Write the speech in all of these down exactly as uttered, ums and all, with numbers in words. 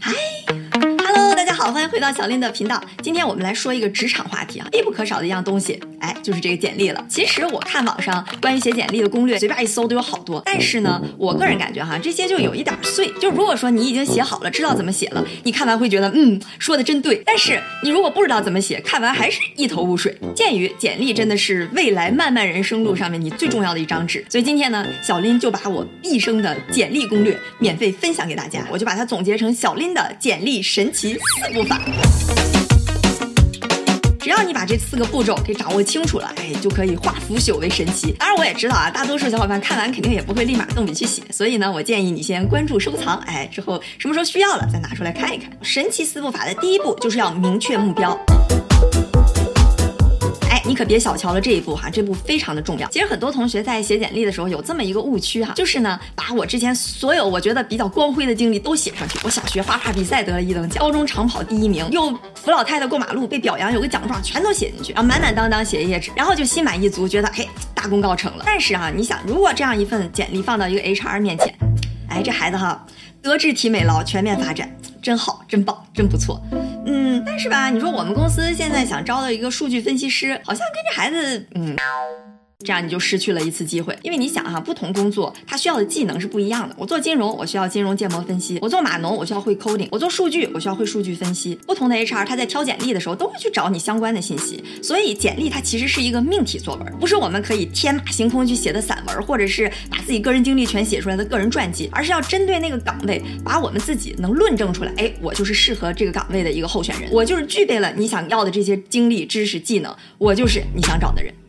嗨 Hello 大家好，欢迎回到小林的频道。今天我们来说一个职场话题啊，必不可少的一样东西，哎，就是这个简历了。其实我看网上关于写简历的攻略，随便一搜都有好多，但是呢，我个人感觉哈，这些就有一点碎。就如果说你已经写好了，知道怎么写了，你看完会觉得嗯，说的真对。但是你如果不知道怎么写，看完还是一头雾水。鉴于简历真的是未来漫漫人生路上面你最重要的一张纸，所以今天呢，小林就把我毕生的简历攻略免费分享给大家，我就把它总结成小林的简历神奇四步法。只要你把这四个步骤给掌握清楚了，哎，就可以化腐朽为神奇。当然我也知道啊，大多数小伙伴看完肯定也不会立马动笔去写，所以呢，我建议你先关注收藏，哎，之后什么时候需要了再拿出来看一看。神奇四步法的第一步就是要明确目标。你可别小瞧了这一步哈，这步非常的重要。其实很多同学在写简历的时候有这么一个误区哈，就是呢，把我之前所有我觉得比较光辉的经历都写上去。我小学画画比赛得了一等奖，高中长跑第一名，又扶老太太过马路被表扬有个奖状，全都写进去，然后满满当当写一页纸，然后就心满意足，觉得哎大功告成了。但是啊，你想，如果这样一份简历放到一个 H R 面前，哎，这孩子哈，德智体美劳全面发展，真好，真棒，真不错。嗯，但是吧，你说我们公司现在想招到一个数据分析师，好像跟这孩子，嗯，这样你就失去了一次机会。因为你想哈，不同工作它需要的技能是不一样的。我做金融，我需要金融建模分析；我做码农，我需要会 coding；我做数据，我需要会数据分析。不同的 H R 他在挑简历的时候都会去找你相关的信息，所以简历它其实是一个命题作文，不是我们可以天马行空去写的散文，或者是把自己个人经历全写出来的个人传记，而是要针对那个岗位，把我们自己能论证出来，哎，我就是适合这个岗位的一个候选人，我就是具备了你想要的这些经历、知识、技能，我就是你想找的人。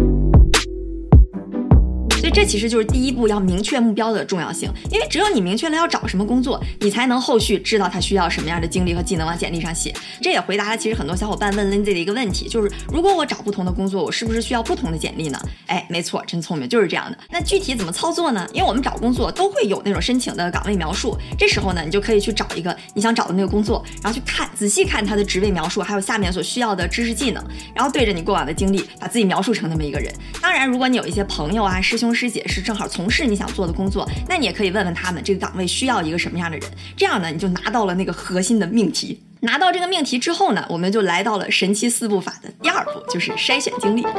所以这其实就是第一步要明确目标的重要性，因为只有你明确了要找什么工作，你才能后续知道他需要什么样的经历和技能往简历上写。这也回答了其实很多小伙伴问 Lindsay 的一个问题，就是如果我找不同的工作，我是不是需要不同的简历呢？哎，没错，真聪明，就是这样的。那具体怎么操作呢？因为我们找工作都会有那种申请的岗位描述，这时候呢，你就可以去找一个你想找的那个工作，然后去看仔细看它的职位描述，还有下面所需要的知识技能，然后对着你过往的经历，把自己描述成那么一个人。当然，如果你有一些朋友啊、师兄师姐是正好从事你想做的工作，那你也可以问问他们这个岗位需要一个什么样的人，这样呢你就拿到了那个核心的命题。拿到这个命题之后呢，我们就来到了神奇四步法的第二步，就是筛选经历。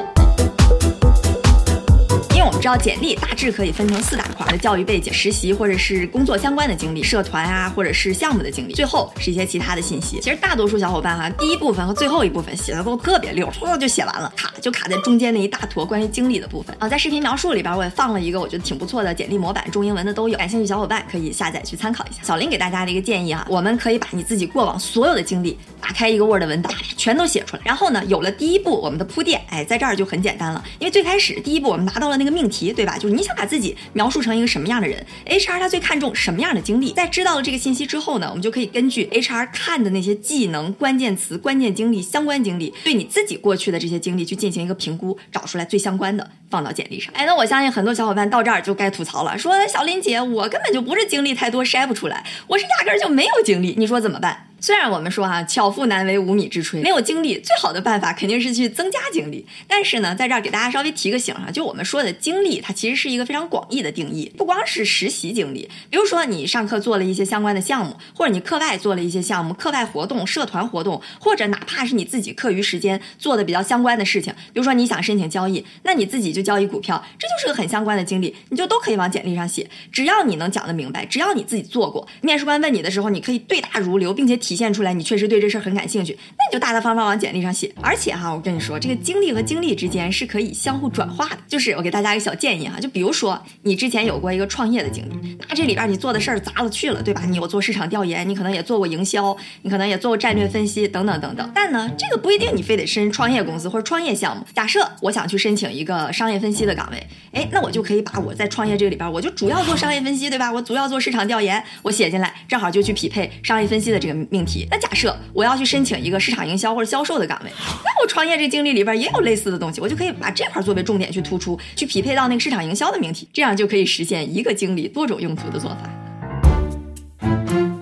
因为我们知道简历大致可以分成四大块的教育背景、实习或者是工作相关的经历、社团啊或者是项目的经历，最后是一些其他的信息。其实大多数小伙伴哈、啊，第一部分和最后一部分写的都特别溜，突就写完了，卡就卡在中间那一大坨关于经历的部分啊。在视频描述里边我也放了一个我觉得挺不错的简历模板，中英文的都有，感兴趣小伙伴可以下载去参考一下。小林给大家的一个建议哈、啊，我们可以把你自己过往所有的经历打开一个 Word 文档，全都写出来。然后呢，有了第一步我们的铺垫，哎，在这儿就很简单了，因为最开始第一步我们拿到了那个命题，对吧？就是你想把自己描述成一个什么样的人 ，H R 他最看重什么样的经历。在知道了这个信息之后呢，我们就可以根据 H R 看的那些技能、关键词、关键经历、相关经历，对你自己过去的这些经历去进行一个评估，找出来最相关的放到简历上。哎，那我相信很多小伙伴到这儿就该吐槽了，说小林姐，我根本就不是经历太多筛不出来，我是压根儿就没有经历，你说怎么办？虽然我们说啊，巧妇难为无米之炊，没有经历，最好的办法肯定是去增加经历。但是呢，在这儿给大家稍微提个醒啊，就我们说的经历，它其实是一个非常广义的定义，不光是实习经历，比如说你上课做了一些相关的项目，或者你课外做了一些项目、课外活动、社团活动，或者哪怕是你自己课余时间做的比较相关的事情，比如说你想申请交易，那你自己就交易股票，这就是个很相关的经历，你就都可以往简历上写。只要你能讲得明白，只要你自己做过，面试官问你的时候，你可以对答如流，并且体现出来你确实对这事很感兴趣，那你就大大方方往简历上写。而且哈，我跟你说，这个经历和经历之间是可以相互转化的。就是我给大家一个小建议哈，就比如说你之前有过一个创业的经历，那这里边你做的事儿杂了去了，对吧？你有做市场调研，你可能也做过营销，你可能也做过战略分析等等等等。但呢，这个不一定你非得申创业公司或者创业项目。假设我想去申请一个商业分析的岗位，哎，那我就可以把我在创业这个里边，我就主要做商业分析，对吧？我主要做市场调研，我写进来，正好就去匹配商业分析的这个命题。那假设我要去申请一个市场营销或者销售的岗位，那我创业这个经历里边也有类似的东西，我就可以把这块作为重点去突出，去匹配到那个市场营销的命题，这样就可以实现一个经历多种用途的做法。那如果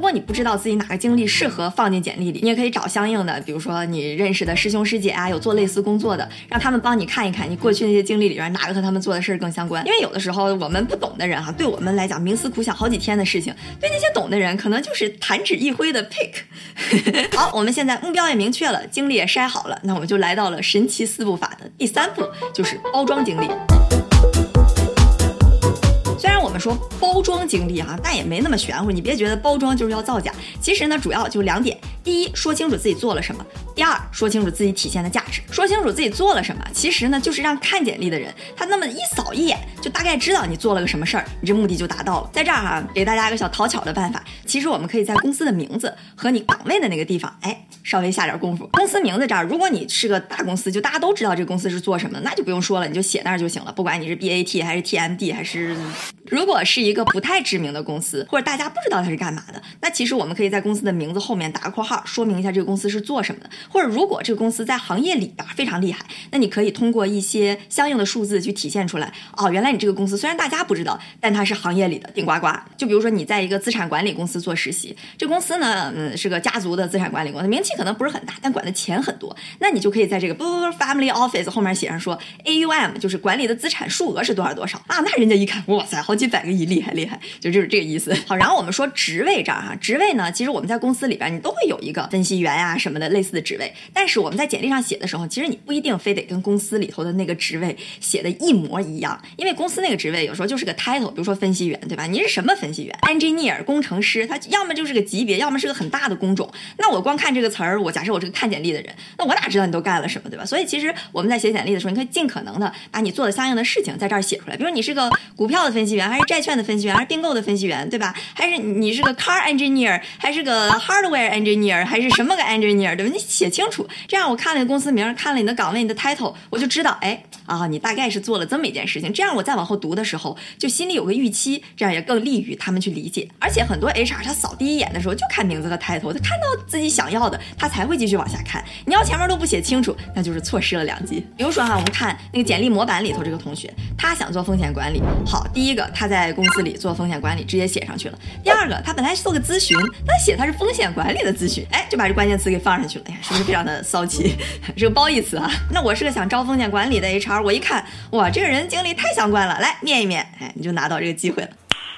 果你不知道自己哪个经历适合放进简历里，你也可以找相应的，比如说你认识的师兄师姐啊，有做类似工作的，让他们帮你看一看你过去那些经历里边哪个和他们做的事更相关。因为有的时候我们不懂的人哈、啊，对我们来讲冥思苦想好几天的事情，对那些懂的人可能就是弹指一挥的 pick 好，我们现在目标也明确了，经历也筛好了，那我们就来到了神奇四步法的第三步，就是包装经历。虽然我们说包装经历啊，但也没那么玄乎，你别觉得包装就是要造假。其实呢，主要就两点：第一，说清楚自己做了什么；第二，说清楚自己体现的价值。说清楚自己做了什么，其实呢，就是让看简历的人他那么一扫一眼，就大概知道你做了个什么事儿，你这目的就达到了。在这儿哈、啊，给大家一个小讨巧的办法，其实我们可以在公司的名字和你岗位的那个地方，哎，稍微下点功夫。公司名字这儿，如果你是个大公司，就大家都知道这个公司是做什么，那就不用说了，你就写那儿就行了。不管你是 B A T 还是 T M D 还是。如果是一个不太知名的公司，或者大家不知道它是干嘛的，那其实我们可以在公司的名字后面打个括号，说明一下这个公司是做什么的。或者如果这个公司在行业里边非常厉害，那你可以通过一些相应的数字去体现出来，哦，原来你这个公司虽然大家不知道，但它是行业里的顶呱呱。就比如说你在一个资产管理公司做实习，这公司呢，嗯，是个家族的资产管理公司，名气可能不是很大，但管的钱很多，那你就可以在这个不不不 family office 后面写上说 A U M， 就是管理的资产数额是多少多少啊，那人家一看，哇塞，好几百个亿，厉害厉害，就就是这个意思。好，然后我们说职位这儿哈，职位呢，其实我们在公司里边你都会有一个分析员啊什么的类似的职位，但是我们在简历上写的时候，其实你不一定非得跟公司里头的那个职位写的一模一样，因为公司那个职位有时候就是个 title， 比如说分析员，对吧？你是什么分析员 ？engineer 工程师，他要么就是个级别，要么是个很大的工种。那我光看这个词儿，我假设我是个看简历的人，那我哪知道你都干了什么，对吧？所以其实我们在写简历的时候，你可以尽可能的把你做的相应的事情在这儿写出来。比如你是个股票的分析员，还是债券的分析员，还是并购的分析员，对吧？还是你是个 car engineer， 还是个 hardware engineer， 还是什么个 engineer， 对吧？你写清楚，这样我看了你公司名，看了你的岗位，你的 title， 我就知道，哎啊，你大概是做了这么一件事情。这样我再往后读的时候，就心里有个预期，这样也更利于他们去理解。而且很多 H R 他扫第一眼的时候就看名字和 title， 他看到自己想要的，他才会继续往下看。你要前面都不写清楚，那就是错失了良机。比如说哈，我们看那个简历模板里头这个同学，他想做风险管理，好，第一个他在公司里做风险管理，直接写上去了。第二个，他本来是做个咨询，他写他是风险管理的咨询，哎，就把这关键词给放上去了。哎呀，是不是非常的骚气？是个褒义词啊。那我是个想招风险管理的 H R， 我一看，哇，这个人经历太相关了，来面一面，哎，你就拿到这个机会了。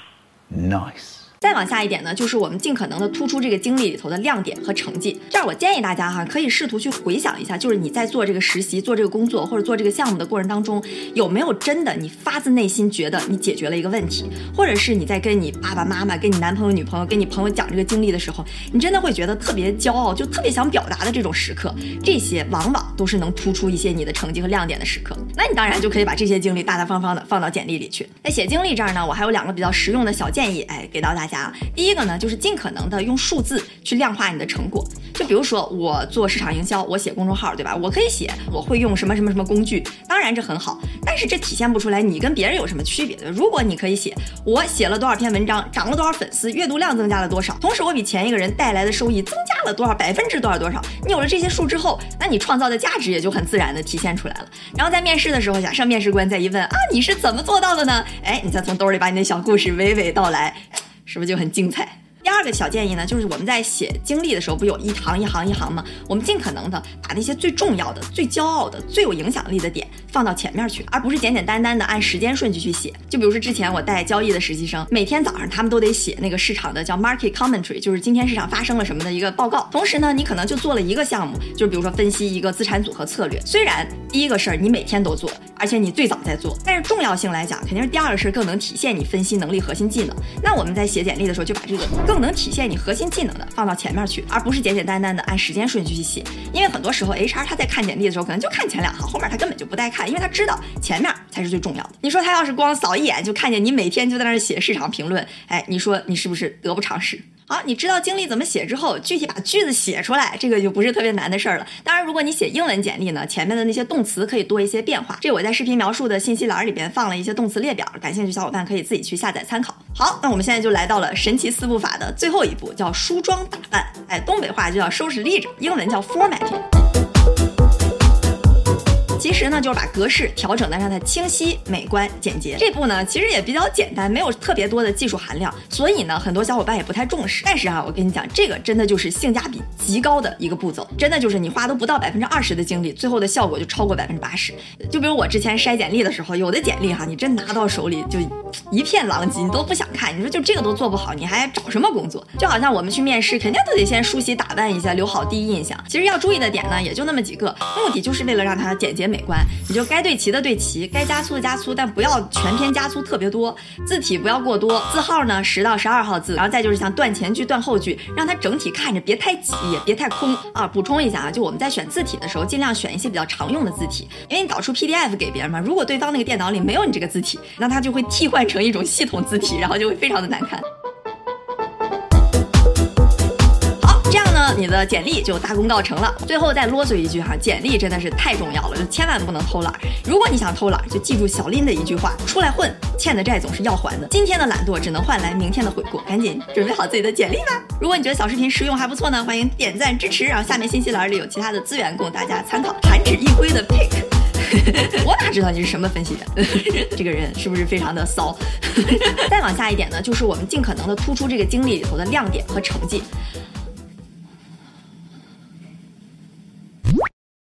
Nice。 再往下一点呢，就是我们尽可能的突出这个经历里头的亮点和成绩。这儿我建议大家哈，可以试图去回想一下，就是你在做这个实习、做这个工作或者做这个项目的过程当中，有没有真的你发自内心觉得你解决了一个问题，或者是你在跟你爸爸妈妈、跟你男朋友、女朋友、跟你朋友讲这个经历的时候，你真的会觉得特别骄傲，就特别想表达的这种时刻，这些往往都是能突出一些你的成绩和亮点的时刻。那你当然就可以把这些经历大大方方的放到简历里去。在写经历这儿呢，我还有两个比较实用的小建议，哎，给到大家。第一个呢，就是尽可能的用数字去量化你的成果。就比如说我做市场营销，我写公众号，对吧？我可以写我会用什么什么什么工具，当然这很好，但是这体现不出来你跟别人有什么区别的。如果你可以写我写了多少篇文章，涨了多少粉丝，阅读量增加了多少，同时我比前一个人带来的收益增加了多少，百分之多少多少，你有了这些数之后，那你创造的价值也就很自然的体现出来了。然后在面试的时候，假设面试官再一问啊，你是怎么做到的呢？哎，你再从兜里把你的小故事娓娓道来，是不是就很精彩？第二个小建议呢，就是我们在写经历的时候，不有一行一行一行吗？我们尽可能的把那些最重要的、最骄傲的、最有影响力的点放到前面去，而不是简简单单的按时间顺序去写。就比如说之前我带交易的实习生，每天早上他们都得写那个市场的叫 market commentary， 就是今天市场发生了什么的一个报告。同时呢，你可能就做了一个项目，就是比如说分析一个资产组合策略。虽然第一个事儿你每天都做，而且你最早在做，但是重要性来讲，肯定是第二个事儿更能体现你分析能力、核心技能。那我们在写简历的时候，就把这个更能体现你核心技能的放到前面去，而不是简简单单的按时间顺序去写。因为很多时候 H R 他在看简历的时候，可能就看前两行，后面他根本就不带看，因为他知道前面才是最重要的。你说他要是光扫一眼就看见你每天就在那儿写市场评论，哎，你说你是不是得不偿失？好，你知道经历怎么写之后，具体把句子写出来，这个就不是特别难的事儿了。当然，如果你写英文简历呢，前面的那些动词可以多一些变化。这我在视频描述的信息栏里边放了一些动词列表，感兴趣小伙伴可以自己去下载参考。好，那我们现在就来到了神奇四步法的最后一步，叫梳妆打扮。哎，东北话就叫收拾立正，英文叫 formatting。 其实呢，就是把格式调整的让它清晰、美观、简洁。这步呢，其实也比较简单，没有特别多的技术含量，所以呢，很多小伙伴也不太重视。但是啊，我跟你讲，这个真的就是性价比极高的一个步骤，真的就是你花都不到百分之二十的精力，最后的效果就超过百分之八十。就比如我之前筛简历的时候，有的简历哈，你真拿到手里就一片狼藉，你都不想看。你说就这个都做不好，你还找什么工作？就好像我们去面试，肯定都得先梳洗打扮一下，留好第一印象。其实要注意的点呢，也就那么几个，目的就是为了让它简洁美观。你就该对齐的对齐，该加粗的加粗，但不要全篇加粗特别多，字体不要过多，字号呢十到十二号字，然后再就是像断前句、断后句，让它整体看着别太挤，也别太空啊。补充一下啊，就我们在选字体的时候，尽量选一些比较常用的字体，因为你导出 P D F 给别人嘛，如果对方那个电脑里没有你这个字体，那它就会替换成一种系统字体，然后就会非常的难看。你的简历就大功告成了。最后再啰嗦一句哈，简历真的是太重要了，就千万不能偷懒。如果你想偷懒，就记住小林的一句话：出来混，欠的债总是要还的。今天的懒惰只能换来明天的悔过，赶紧准备好自己的简历吧。如果你觉得小视频实用还不错呢，欢迎点赞支持。然后下面信息栏里有其他的资源供大家参考。弹指一挥的 pick。我哪知道你是什么分析员？这个人是不是非常的骚？再往下一点呢，就是我们尽可能的突出这个经历里头的亮点和成绩。